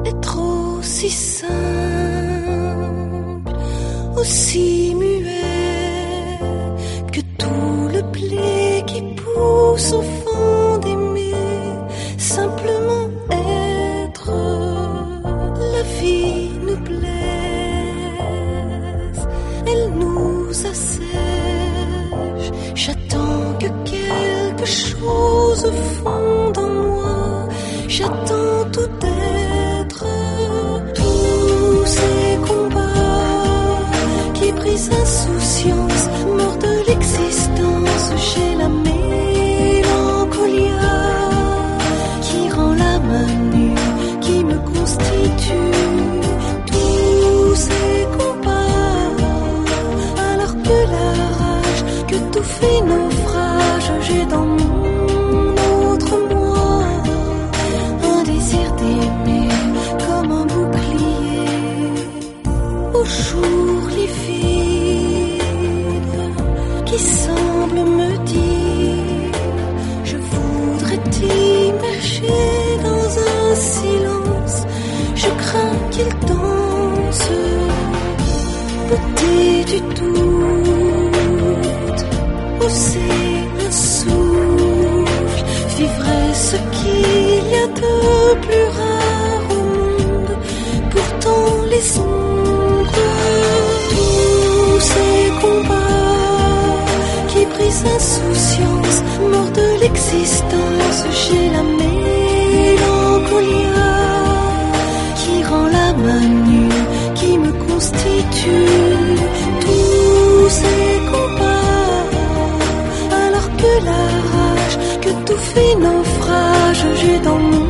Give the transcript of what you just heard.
être aussi simple, aussi muet que tout le blé qui pousse au fond des mers. Simplement être, la vie nous blesse, elle nous assèche. J'attends que quelque chose fonde en moi, j'attends tout être. Tous ces combats qui brisent insouciance, mort de l'existence, j'ai la mélancolia qui rend l'âme nue, qui me constitue. Tous ces combats, alors que la rage, que tout fait naufrage, j'ai dans mon autre moi un désir d'aimer comme un bouclier. Au jour livide qui semble me dire, je voudrais t'immerger dans un silence, je crains qu'il danse. Beauté du doute, où c'est un souffle, vivrait ce qu'il y a de plus rare au monde, pourtant les ombres. Tous ces combats qui brisent insouciance, mort de l'existence, j'ai la mélancolia qui rend l'âme nue, qui me constitue. Tous ces combats, alors que la rage, que tout fait naufrage, j'ai dans mon